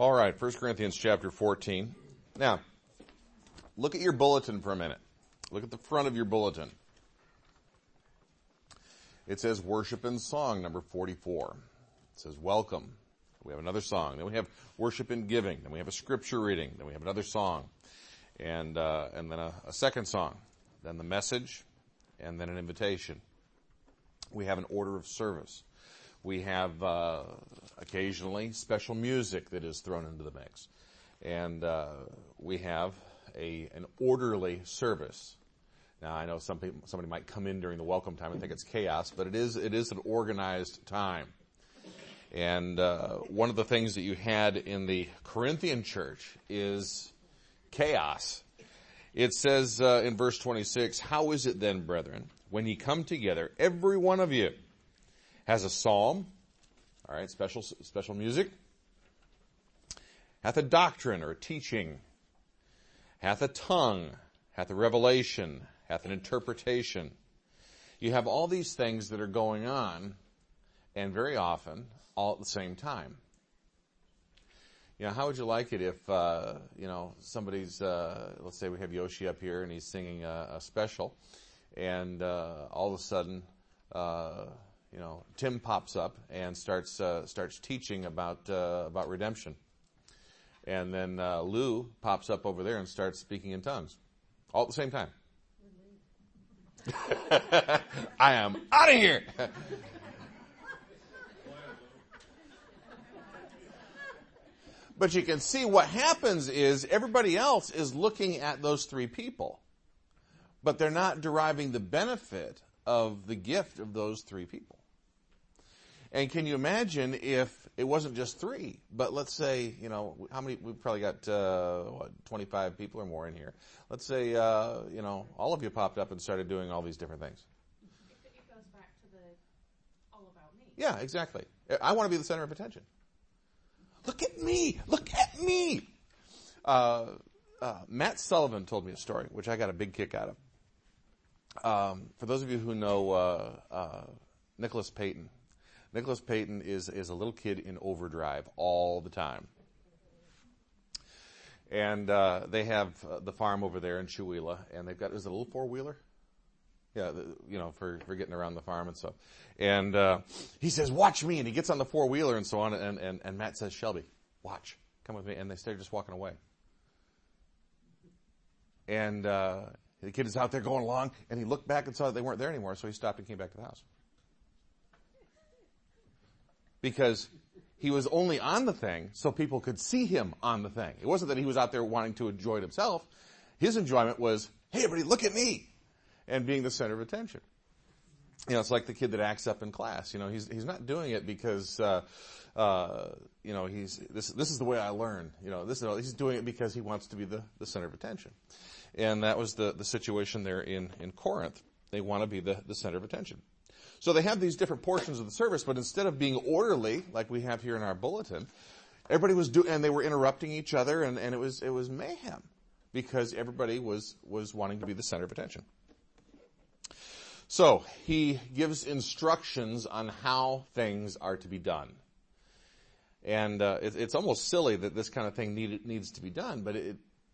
All right, 1 Corinthians chapter 14. Now, look at your bulletin for a minute. Look at the front of your bulletin. It says worship and song, number 44. It says welcome. We have another song. Then we have worship and giving. Then we have a scripture reading. Then we have another song. And then a second song. Then the message. And then an invitation. We have an order of service. We have occasionally special music that is thrown into the mix. And we have an orderly service. Now, I know somebody might come in during the welcome time and think it's chaos, but it is an organized time. And one of the things that you had in the Corinthian church is chaos. It says in verse 26, "How is it then, brethren, when ye come together, every one of you has a psalm," all right, special music, "hath a doctrine or a teaching, hath a tongue, hath a revelation, hath an interpretation." You have all these things that are going on, and very often, all at the same time. You know, how would you like it if, somebody's, let's say we have Yoshi up here and he's singing a special, and all of a sudden, Tim pops up and starts teaching about redemption. And then Lou pops up over there and starts speaking in tongues. All at the same time. I am out of here. But you can see what happens is everybody else is looking at those three people. But they're not deriving the benefit of the gift of those three people. And can you imagine if it wasn't just three, but let's say, how many, we've probably got, 25 people or more in here. Let's say, all of you popped up and started doing all these different things. It goes back to the all about me. Yeah, exactly. I want to be the center of attention. Look at me! Look at me! Matt Sullivan told me a story, which I got a big kick out of. For those of you who know Nicholas Payton, Nicholas Payton is a little kid in overdrive all the time. And they have the farm over there in Chewelah, and they've got, is it a little four-wheeler? Yeah, for getting around the farm and stuff. And he says, "Watch me," and he gets on the four-wheeler and so on, and Matt says, "Shelby, watch, come with me," and they start just walking away. And the kid is out there going along, and he looked back and saw that they weren't there anymore, so he stopped and came back to the house. Because he was only on the thing so people could see him on the thing. It wasn't that he was out there wanting to enjoy it himself. His enjoyment was, "Hey, everybody, look at me," and being the center of attention. It's like the kid that acts up in class. He's not doing it because, this is the way I learn. He's doing it because he wants to be the center of attention. And that was the situation there in Corinth. They want to be the center of attention. So they have these different portions of the service, but instead of being orderly, like we have here in our bulletin, everybody was and they were interrupting each other, and it was mayhem because everybody was wanting to be the center of attention. So he gives instructions on how things are to be done. And it's almost silly that this kind of thing needs to be done, but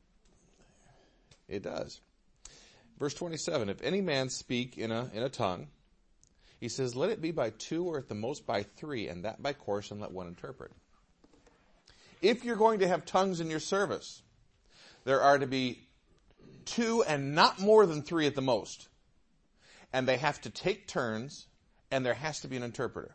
it does. Verse 27, "If any man speak in a tongue," he says, "let it be by two or at the most by three, and that by course, and let one interpret." If you're going to have tongues in your service, there are to be two and not more than three at the most. And they have to take turns, and there has to be an interpreter.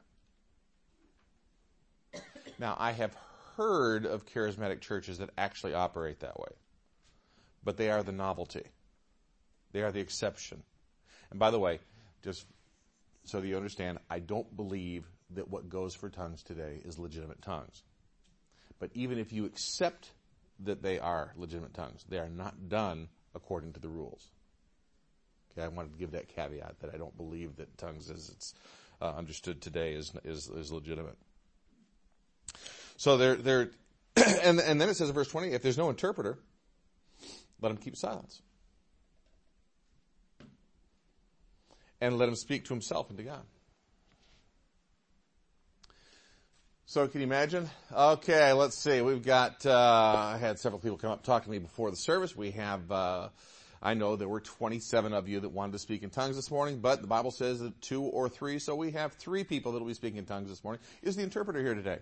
Now, I have heard of charismatic churches that actually operate that way. But they are the novelty. They are the exception. And by the way, just so that you understand, I don't believe that what goes for tongues today is legitimate tongues. But even if you accept that they are legitimate tongues, they are not done according to the rules. Okay, I wanted to give that caveat that I don't believe that tongues as it's understood today is legitimate. So they're and then it says in verse 20, if there's no interpreter, let him keep silence. And let him speak to himself and to God. So can you imagine? Okay, let's see. We've got, I had several people come up and talk to me before the service. We have, I know there were 27 of you that wanted to speak in tongues this morning, but the Bible says that 2 or 3, so we have 3 people that will be speaking in tongues this morning. Is the interpreter here today?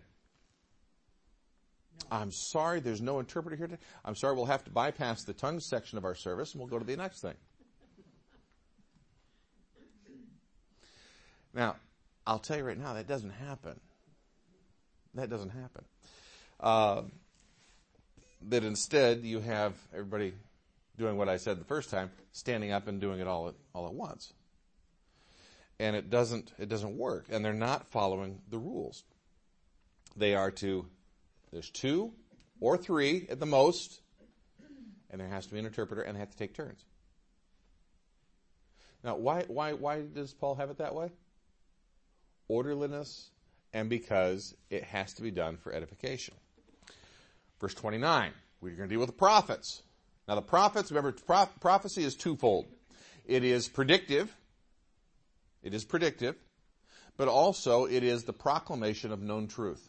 No. I'm sorry, there's no interpreter here today. I'm sorry, we'll have to bypass the tongues section of our service, and we'll go to the next thing. Now, I'll tell you right now, that doesn't happen. That doesn't happen. That instead you have everybody doing what I said the first time, standing up and doing it all at once. And it doesn't work. And they're not following the rules. There's 2 or 3 at the most, and there has to be an interpreter, and they have to take turns. Now, why does Paul have it that way? Orderliness, and because it has to be done for edification. Verse 29, we're going to deal with the prophets. Now the prophets, remember, prophecy is twofold. It is predictive, but also it is the proclamation of known truth.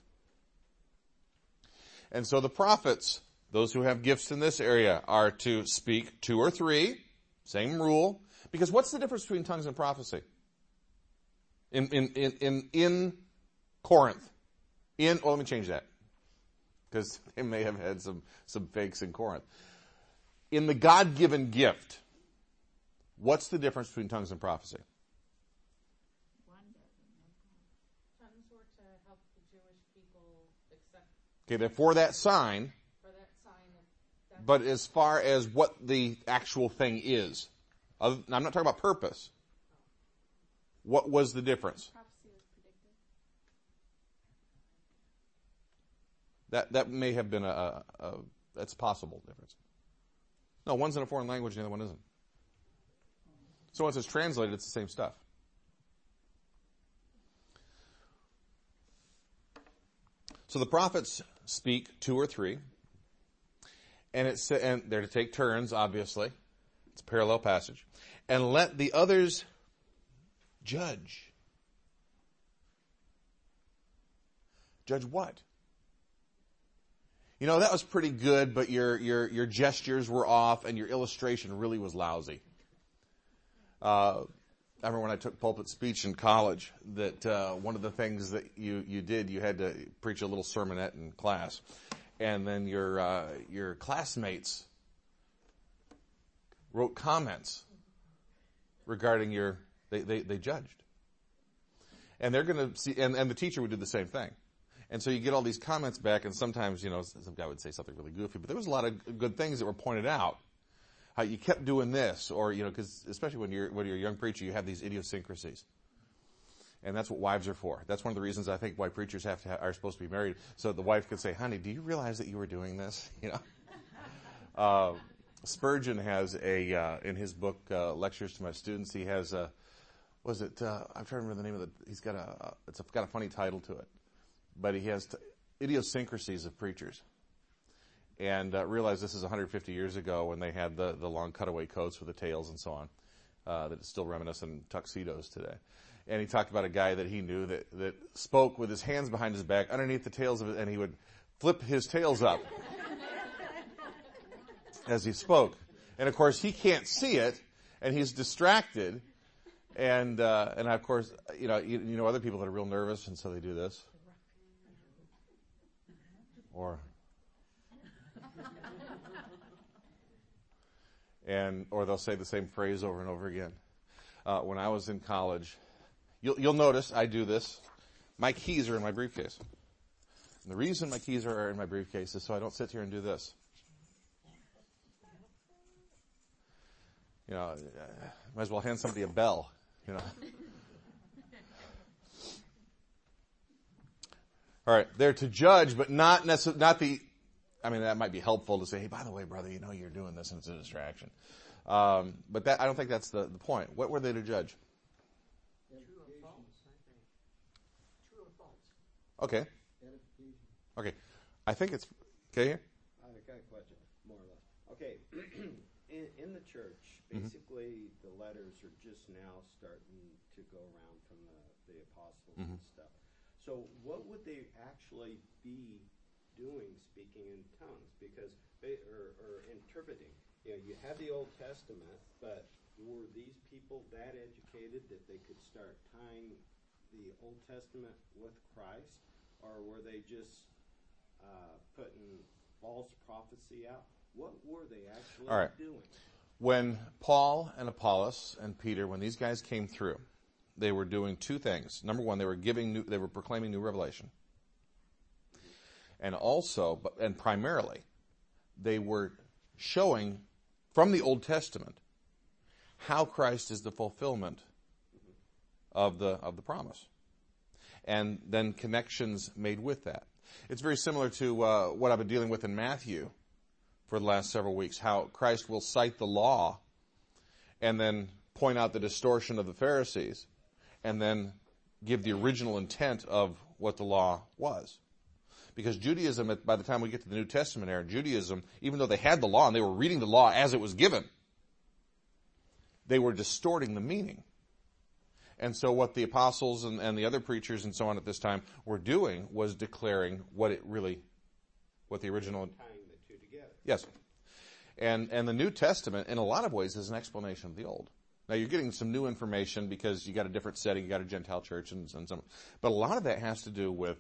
And so the prophets, those who have gifts in this area, are to speak 2 or 3, same rule, because what's the difference between tongues and prophecy? In Corinth. Let me change that, because they may have had some fakes in Corinth. In the God-given gift, what's the difference between tongues and prophecy? Tongues were to help the Jewish people accept. Okay, they're for that sign. But as far as what the actual thing is, I'm not talking about purpose. What was the difference? That may have been that's a possible difference. No, one's in a foreign language and the other one isn't. So once it's translated, it's the same stuff. So the prophets speak 2 or 3, and they're to take turns, obviously. It's a parallel passage. And let the others judge. Judge what? You know, that was pretty good, but your gestures were off and your illustration really was lousy. I remember when I took pulpit speech in college that one of the things that you did, you had to preach a little sermonette in class. And then your classmates wrote comments regarding they judged. And they're going to see, and the teacher would do the same thing. And so you get all these comments back, and sometimes, some guy would say something really goofy, but there was a lot of good things that were pointed out. How you kept doing this, or, because especially when you're a young preacher, you have these idiosyncrasies. And that's what wives are for. That's one of the reasons I think why preachers are supposed to be married, so that the wife could say, honey, do you realize that you were doing this? Spurgeon has in his book, Lectures to My Students, he has I'm trying to remember the name of it. He's got it's got a funny title to it. But he has idiosyncrasies of preachers. And realize this is 150 years ago when they had the long cutaway coats with the tails and so on, that is still reminiscent in tuxedos today. And he talked about a guy that he knew that spoke with his hands behind his back underneath the tails of it, and he would flip his tails up as he spoke. And of course he can't see it, and he's distracted. And of course, other people that are real nervous, and so they do this. Or they'll say the same phrase over and over again. When I was in college, you'll notice I do this. My keys are in my briefcase. And the reason my keys are in my briefcase is so I don't sit here and do this. Might as well hand somebody a bell. All right, they're to judge, but not the. I mean, that might be helpful to say, hey, by the way, brother, you're doing this and it's a distraction. But I don't think that's the point. What were they to judge? True or false, I think. True or false. Okay. Okay. I think it's, okay here? I got a question, more or less. Okay. in the church, basically the letters are just now starting to go around from the apostles and stuff. So what would they actually be doing, speaking in tongues? Because they or interpreting. You have the Old Testament, but were these people that educated that they could start tying the Old Testament with Christ, or were they just putting false prophecy out? What were they actually doing? When Paul and Apollos and Peter, when these guys came through, they were doing two things. Number one, they were proclaiming new revelation. And also, and primarily, they were showing from the Old Testament how Christ is the fulfillment of the promise. And then connections made with that. It's very similar to what I've been dealing with in Matthew for the last several weeks, how Christ will cite the law and then point out the distortion of the Pharisees and then give the original intent of what the law was. Because Judaism, by the time we get to the New Testament era, Judaism, even though they had the law and they were reading the law as it was given, they were distorting the meaning. And so what the apostles and the other preachers and so on at this time were doing was declaring what the original... Tying the two together. Yes. And the New Testament, in a lot of ways, is an explanation of the Old. Now, you're getting some new information because you got a different setting, you got a Gentile church and some... But a lot of that has to do with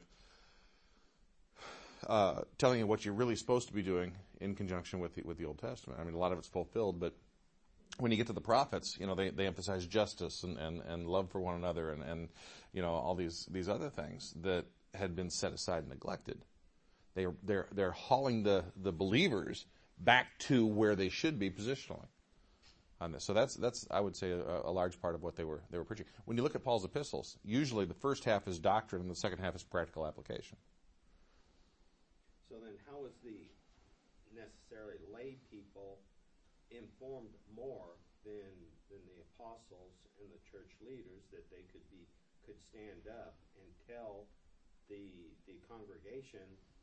telling you what you're really supposed to be doing in conjunction with the Old Testament. I mean, a lot of it's fulfilled, but when you get to the prophets, they emphasize justice and love for one another and all these other things that had been set aside and neglected. They're hauling the believers back to where they should be positionally on this. So that's I would say a large part of what they were preaching. When you look at Paul's epistles, usually the first half is doctrine and the second half is practical application. So then how is the necessarily lay people informed more than the apostles and the church leaders that they could stand up and tell the congregation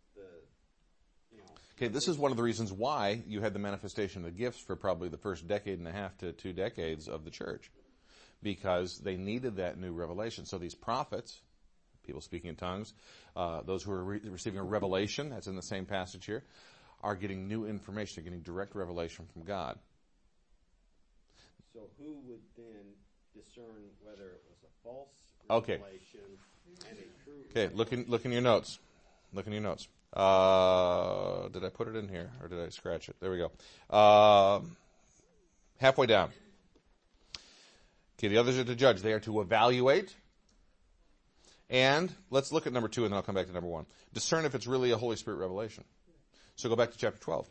Okay, this is one of the reasons why you had the manifestation of the gifts for probably the first decade and a half to 2 decades of the church, because they needed that new revelation. So these prophets, people speaking in tongues, those who are receiving a revelation, that's in the same passage here, are getting new information. They're getting direct revelation from God. So who would then discern whether it was a false Okay. revelation and a true Okay, look in your notes. Look in your notes. Did I put it in here or did I scratch it? There we go. Halfway down. Okay, the others are to judge. They are to evaluate. And let's look at number 2 and then I'll come back to number 1. Discern if it's really a Holy Spirit revelation. So go back to chapter 12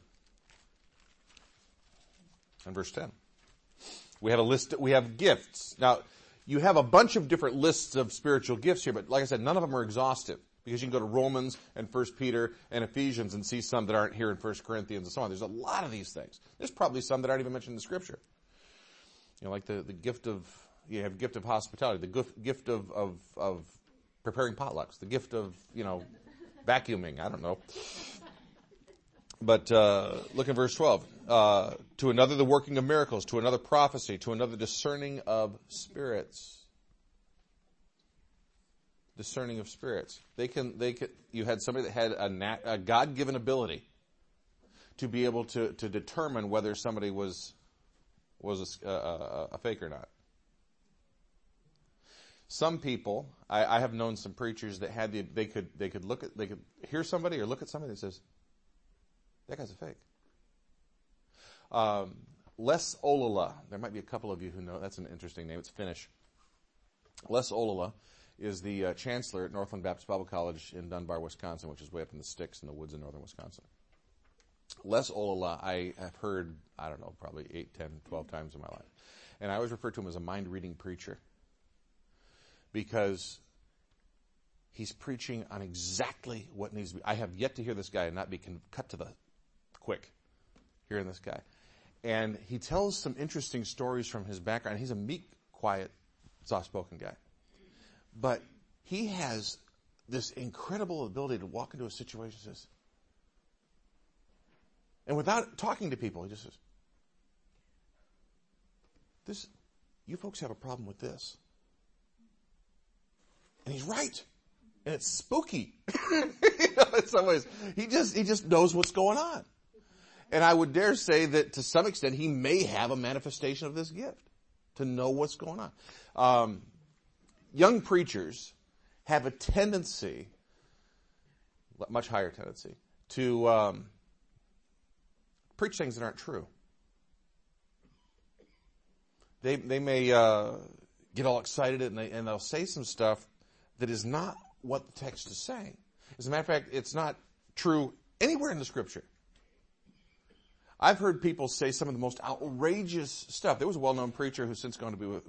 and verse 10. We have a list. We have gifts. Now, you have a bunch of different lists of spiritual gifts here, but like I said, none of them are exhaustive, because you can go to Romans and 1 Peter and Ephesians and see some that aren't here in 1 Corinthians and so on. There's a lot of these things. There's probably some that aren't even mentioned in the Scripture. Like the gift of, you have gift of hospitality, the gift of preparing potlucks, the gift of, vacuuming. I don't know. But look at verse 12. To another the working of miracles, to another prophecy, to another discerning of spirits. Discerning of spirits. You had somebody that had a God-given ability to be able to determine whether somebody was a fake or not. Some people, I have known some preachers that had they could hear somebody or look at somebody that says, that guy's a fake. Les Olala. There might be a couple of you who know. That's an interesting name. It's Finnish. Les Olala is the chancellor at Northland Baptist Bible College in Dunbar, Wisconsin, which is way up in the sticks in the woods in northern Wisconsin. Les Olala, I have heard, probably 8, 10, 12 times in my life. And I always refer to him as a mind-reading preacher, because he's preaching on exactly what needs to be. I have yet to hear this guy and not be cut to the quick hearing this guy. And he tells some interesting stories from his background. He's a meek, quiet, soft-spoken guy. But he has this incredible ability to walk into a situation and says, and without talking to people, he just says, you folks have a problem with this. And he's right. And it's spooky. In some ways. He just knows what's going on. And I would dare say that to some extent he may have a manifestation of this gift, to know what's going on. Young preachers have a tendency, much higher tendency, to preach things that aren't true. They may get all excited and they'll say some stuff that is not what the text is saying. As a matter of fact, it's not true anywhere in the Scripture. I've heard people say some of the most outrageous stuff. There was a well-known preacher who's since gone to be with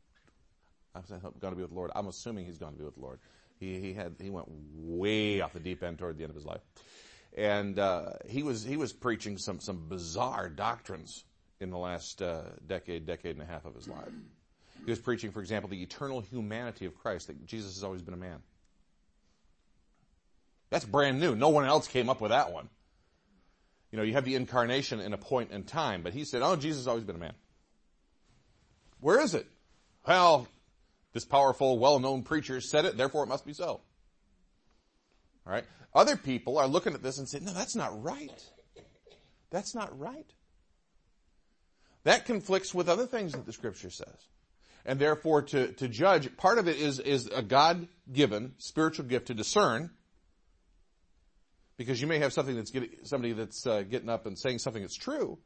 the Lord. I'm assuming he's gone to be with the Lord. He went way off the deep end toward the end of his life, and he was preaching some bizarre doctrines in the last decade and a half of his life. He was preaching, for example, the eternal humanity of Christ, that Jesus has always been a man. That's brand new. No one else came up with that one. You know, you have the incarnation in a point in time, but he said, Jesus has always been a man. Where is it? Well, this powerful, well-known preacher said it, therefore it must be so. All right? Other people are looking at this and saying, no, that's not right. That's not right. That conflicts with other things that the Scripture says. And therefore, to judge, part of it is a God-given spiritual gift to discern, because you may have somebody that's getting up and saying something that's true,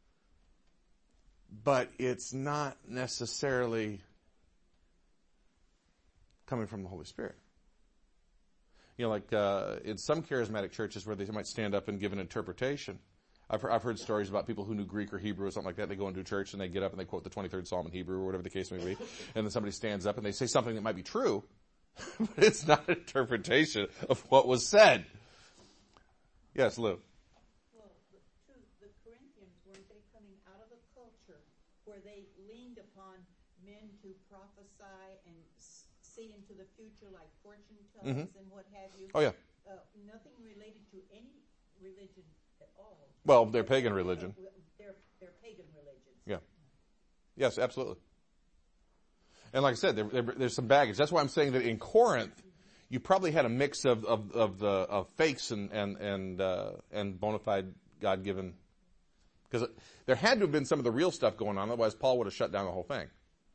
but it's not necessarily coming from the Holy Spirit. You know, like in some charismatic churches where they might stand up and give an interpretation. I've heard stories about people who knew Greek or Hebrew or something like that. They go into a church and they get up and they quote the 23rd Psalm in Hebrew or whatever the case may be. And then somebody stands up and they say something that might be true, but it's not an interpretation of what was said. Yes, Lou. Well, the Corinthians, weren't they coming out of a culture where they leaned upon men to prophesy and see into the future like fortune tellers and what have you? Oh, yeah. Nothing related to any religion at all. Well, they're pagan religion. They're pagan religions. Yeah. Yes, absolutely. And like I said, there's some baggage. That's why I'm saying that in Corinth, you probably had a mix of fakes and bona fide God-given, because there had to have been some of the real stuff going on. Otherwise, Paul would have shut down the whole thing.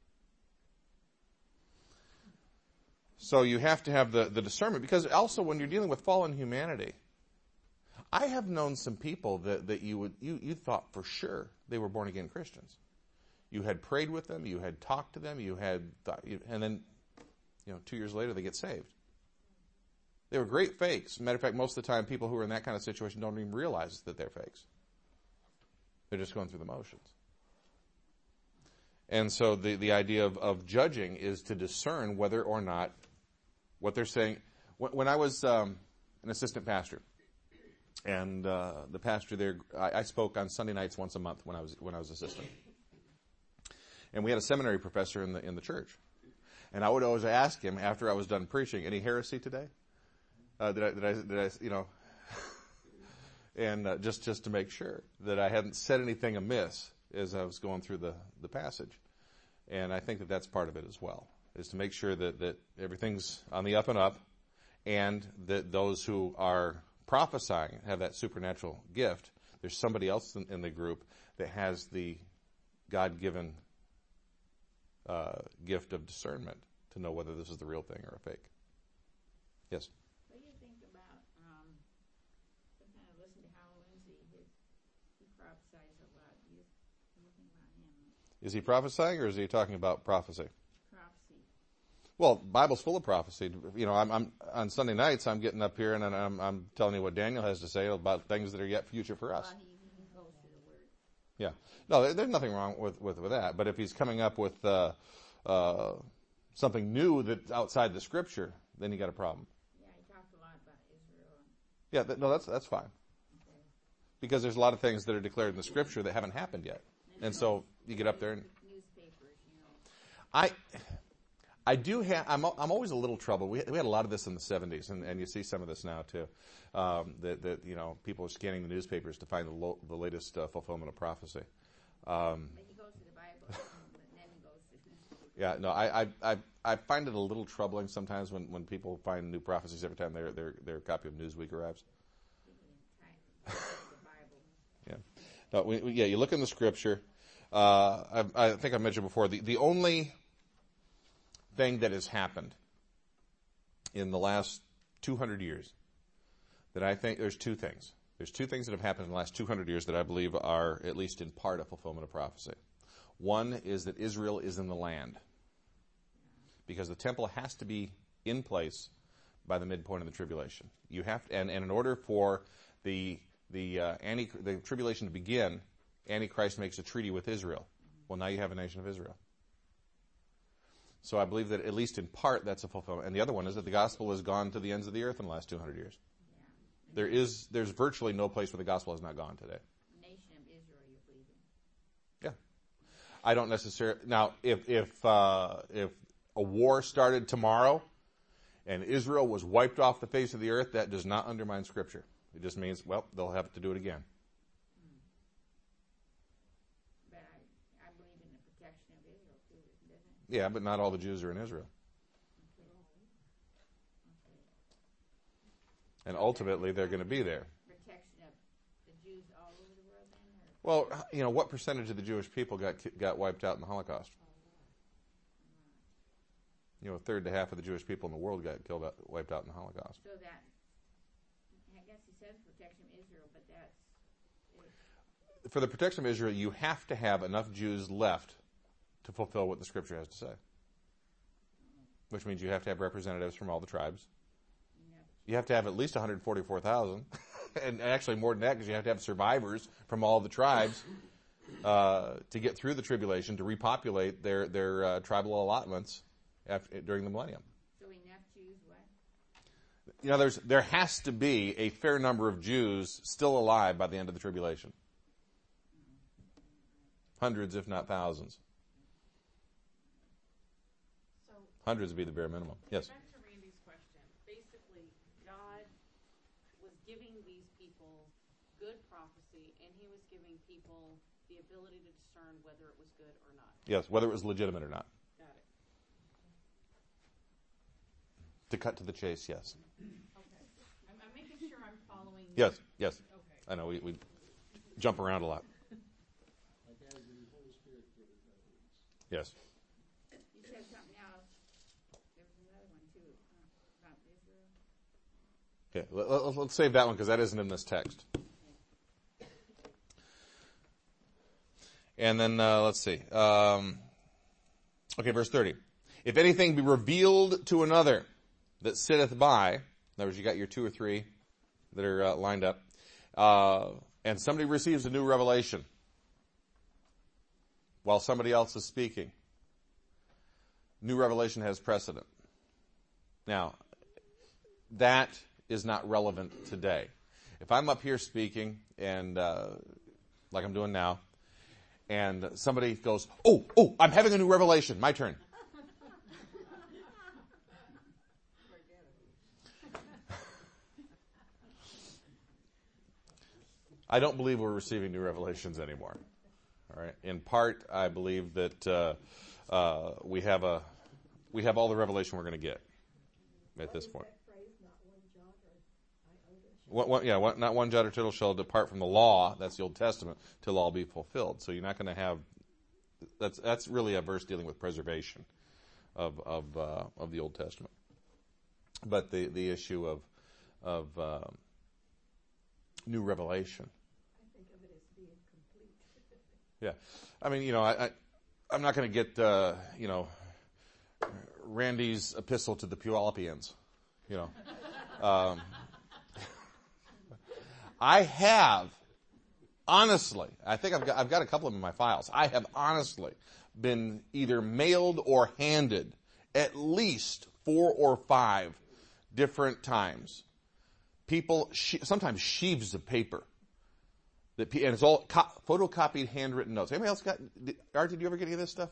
So you have to have the discernment, because also when you're dealing with fallen humanity, I have known some people that you thought for sure they were born again Christians. You had prayed with them, you had talked to them, and then 2 years later they get saved. They were great fakes. Matter of fact, most of the time, people who are in that kind of situation don't even realize that they're fakes. They're just going through the motions. And so the idea of judging is to discern whether or not what they're saying. When I was an assistant pastor, and the pastor there, I spoke on Sunday nights once a month when I was assistant, and we had a seminary professor in the church, and I would always ask him after I was done preaching, any heresy today? Did I and just to make sure that I hadn't said anything amiss as I was going through the passage. And I think that that's part of it as well, is to make sure that everything's on the up and up, and that those who are prophesying have that supernatural gift. There's somebody else in the group that has the God-given gift of discernment to know whether this is the real thing or a fake. Yes? What do you think about, sometimes I listen to Hal Lindsey, he prophesies a lot. What do you think about him? Is he prophesying, or is he talking about prophecy? Prophecy. Well, Bible's full of prophecy. I'm on Sunday nights, I'm getting up here and I'm telling you what Daniel has to say about things that are yet future for us. He goes to the Word. Yeah. No, there's nothing wrong with that. But if he's coming up with something new that's outside the Scripture, then you got a problem. Yeah, he talked a lot about Israel. Yeah, that's fine. Okay. Because there's a lot of things that are declared in the Scripture that haven't happened yet. And so you get up there and... Newspapers, I do have. I'm always a little troubled. We had a lot of this in the 70s, and you see some of this now too. That people are scanning the newspapers to find the latest fulfillment of prophecy. but he goes to the Bible, but then he goes to Yeah, no, I find it a little troubling sometimes when people find new prophecies every time their copy of Newsweek arrives. Yeah, no, you look in the scripture. I think I mentioned before the only thing that has happened in the last 200 years that I think there's two things. There's two things that have happened in the last 200 years that I believe are at least in part a fulfillment of prophecy. One is that Israel is in the land, because the temple has to be in place by the midpoint of the tribulation. You have to, and in order for the tribulation to begin, Antichrist makes a treaty with Israel. Well, now you have a nation of Israel. So I believe that at least in part that's a fulfillment. And the other one is that the gospel has gone to the ends of the earth in the last 200 years. There's virtually no place where the gospel has not gone today. Nation of Israel, you believe in? Yeah. I don't necessarily. Now, if a war started tomorrow and Israel was wiped off the face of the earth, that does not undermine Scripture. It just means, well, they'll have to do it again. But I believe in the protection of Israel too, doesn't it? Yeah, but not all the Jews are in Israel. And ultimately, they're going to be there. Protection of the Jews all over the world then? Or? Well, what percentage of the Jewish people got wiped out in the Holocaust? A third to half of the Jewish people in the world got wiped out in the Holocaust. So that, I guess he says protection of Israel, but that's... For the protection of Israel, you have to have enough Jews left to fulfill what the Scripture has to say. Which means you have to have representatives from all the tribes. You have to have at least 144,000, and actually more than that, because you have to have survivors from all the tribes to get through the tribulation, to repopulate their tribal allotments during the millennium. So enough Jews what? There has to be a fair number of Jews still alive by the end of the tribulation. Hundreds, if not thousands. So, Hundreds would be the bare minimum. Yes. back to Randy's question. Basically, God was giving these people good prophecy, and he was giving people the ability to discern whether it was good or not. Yes, whether it was legitimate or not. Got it. To cut to the chase, yes. Okay. I'm making sure I'm following. Yes. Okay. I know, we jump around a lot. Yes. You said something else. There was another one too, about Israel. Okay, let's save that one because that isn't in this text. And then, let's see. Okay, verse 30. If anything be revealed to another that sitteth by, in other words, you got your two or three that are lined up, and somebody receives a new revelation while somebody else is speaking, new revelation has precedent. Now, that is not relevant today. If I'm up here speaking, and like I'm doing now, and somebody goes, oh, I'm having a new revelation, my turn. I don't believe we're receiving new revelations anymore. All right. In part, I believe that we have all the revelation we're going to get at this point. Not one jot or tittle shall depart from the law. That's the Old Testament till all be fulfilled. So you're not going to have. That's really a verse dealing with preservation of the Old Testament. But the issue of new revelation. I think of it as being complete. Yeah, I mean, I'm not going to get Randy's epistle to the Puyallupians. I have honestly, I think I've got a couple of them in my files. I have honestly been either mailed or handed at least 4 or 5 different times. People, sometimes sheaves of paper. And it's all photocopied, handwritten notes. Anybody else Art, did you ever get any of this stuff?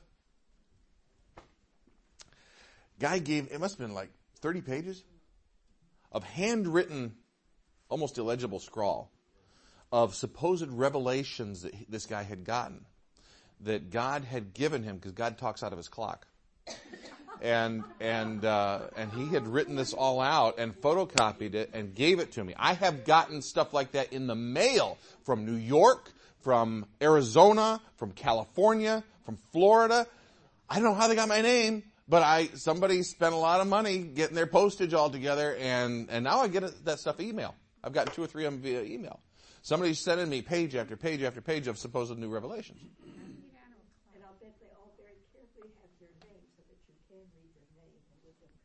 Guy gave, it must have been like 30 pages of handwritten, almost illegible scrawl of supposed revelations that this guy had gotten, that God had given him, because God talks out of his clock. And he had written this all out and photocopied it and gave it to me. I have gotten stuff like that in the mail from New York, from Arizona, from California, from Florida. I don't know how they got my name, but somebody spent a lot of money getting their postage all together, and now I get that stuff email. I've gotten 2 or 3 of them via email. Somebody's sending me page after page after page of supposed new revelations. And I'll bet they all very carefully have their name so that you can read their name and give them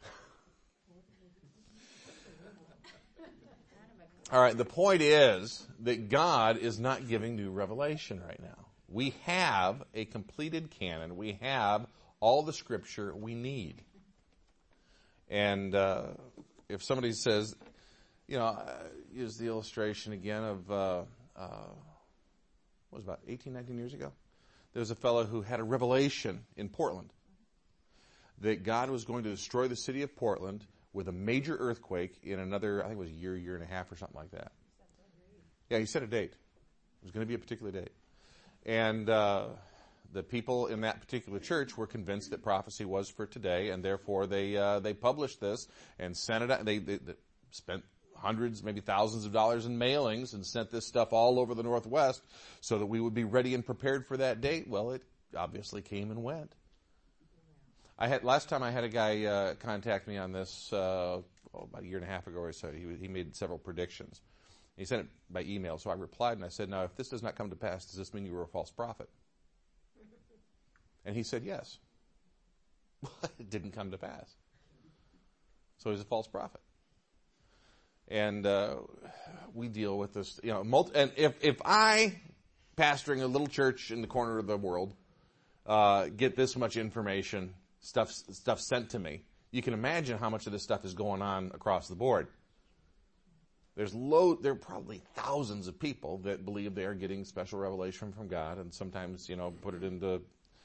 credit. All right, the point is that God is not giving new revelation right now. We have a completed canon. We have all the scripture we need. And if somebody says, use the illustration again of, what was it, about 18, 19 years ago? There was a fellow who had a revelation in Portland that God was going to destroy the city of Portland with a major earthquake in another, I think it was a year and a half or something like that. Yeah, he set a date. It was going to be a particular date. And the people in that particular church were convinced that prophecy was for today, and therefore they published this and sent it out. They spent hundreds, maybe thousands of dollars in mailings and sent this stuff all over the Northwest so that we would be ready and prepared for that date. Well, it obviously came and went. Last time I had a guy contact me on this about a year and a half ago or so. He made several predictions. He sent it by email, so I replied and I said, "Now, if this does not come to pass, does this mean you were a false prophet?" And he said, "Yes." It didn't come to pass. So he's a false prophet. And we deal with this, and if I, pastoring a little church in the corner of the world, get this much information, stuff sent to me, you can imagine how much of this stuff is going on across the board. There are probably thousands of people that believe they are getting special revelation from God, and sometimes, put it into.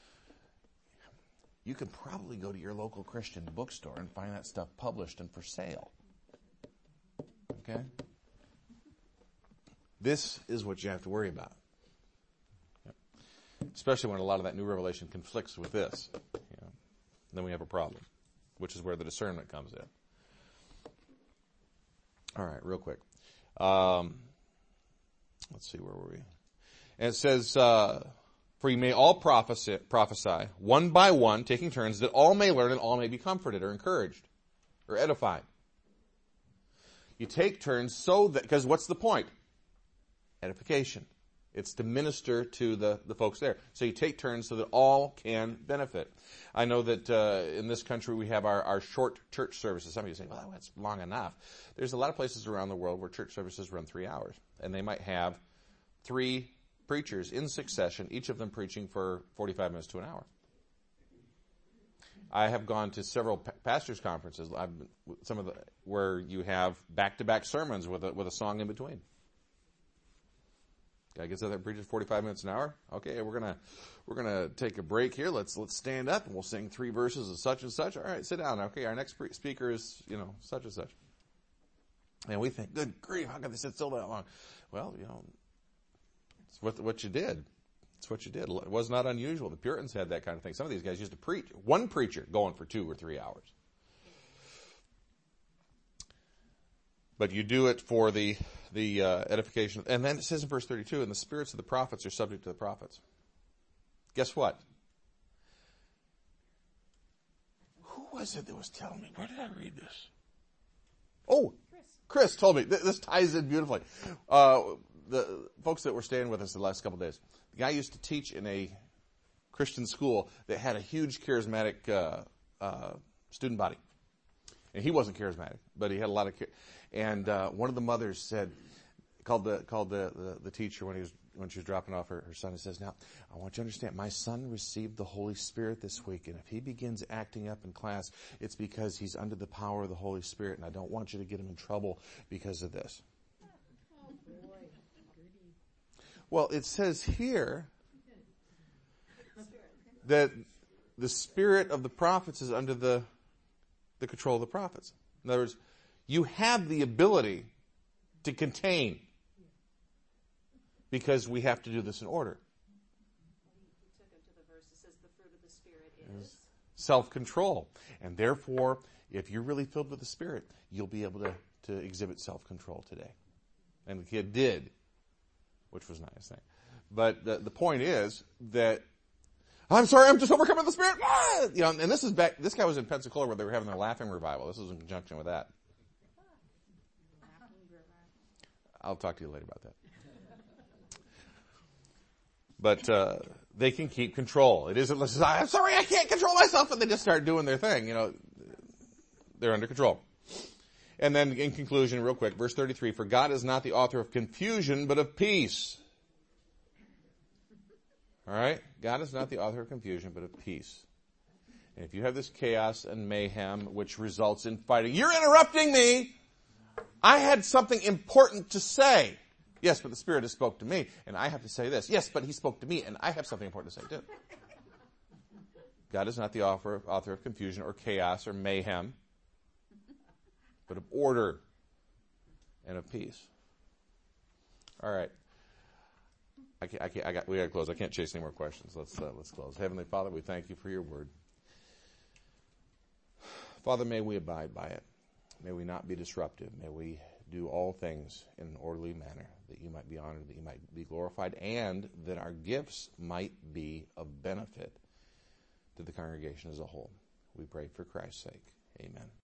You can probably go to your local Christian bookstore and find that stuff published and for sale. Okay? This is what you have to worry about. Especially when a lot of that new revelation conflicts with this. Then we have a problem, which is where the discernment comes in. All right, real quick. Let's see, where were we? And it says, for you may all prophesy, one by one, taking turns, that all may learn and all may be comforted or encouraged or edified. You take turns so that, because what's the point? Edification. It's to minister to the folks there. So you take turns so that all can benefit. I know that in this country we have our short church services. Some of you say, well, that's long enough. There's a lot of places around the world where church services run 3 hours. And they might have 3 preachers in succession, each of them preaching for 45 minutes to an hour. I have gone to several pastors' conferences. Where you have back-to-back sermons with a song in between. Guy gets up there and preaches 45 minutes an hour. Okay, we're gonna take a break here. Let's stand up and we'll sing 3 verses of such and such. All right, sit down. Okay, our next speaker is such and such. And we think, good grief, how could they sit still that long? Well, it's what you did. It's what you did. It was not unusual. The Puritans had that kind of thing. Some of these guys used to preach. One preacher going for 2 or 3 hours. But you do it for the edification. And then it says in verse 32, and the spirits of the prophets are subject to the prophets. Guess what? Who was it that was telling me? Where did I read this? Oh, Chris told me. This ties in beautifully. The folks that were staying with us the last couple of days, the guy used to teach in a Christian school that had a huge charismatic student body. And he wasn't charismatic, but he had a lot of and one of the mothers called the teacher when she was dropping off her son and says, "Now, I want you to understand, my son received the Holy Spirit this week, and if he begins acting up in class, it's because he's under the power of the Holy Spirit, and I don't want you to get him in trouble because of this." Oh, boy. Well, it says here that the spirit of the prophets is under the control of the prophets. In other words, you have the ability to contain, because we have to do this in order. You took him to the verse that says the fruit of the Spirit is. self-control. And therefore, if you're really filled with the Spirit, you'll be able to exhibit self-control today. And the kid did, which was nice. But the point is that, I'm sorry, I'm just overcome with the Spirit. Ah! You know, and this guy was in Pensacola where they were having their laughing revival. This was in conjunction with that. I'll talk to you later about that. But they can keep control. It isn't, I'm sorry, I can't control myself, and they just start doing their thing. You know, they're under control. And then in conclusion, real quick, verse 33, for God is not the author of confusion, but of peace. All right? God is not the author of confusion, but of peace. And if you have this chaos and mayhem, which results in fighting, you're interrupting me! I had something important to say. Yes, but the Spirit has spoke to me, and I have to say this. Yes, but He spoke to me, and I have something important to say too. God is not the author of confusion or chaos or mayhem, but of order and of peace. All right. We got to close. I can't chase any more questions. Let's close. Heavenly Father, we thank you for your word. Father, may we abide by it. May we not be disruptive. May we do all things in an orderly manner, that you might be honored, that you might be glorified, and that our gifts might be of benefit to the congregation as a whole. We pray for Christ's sake. Amen.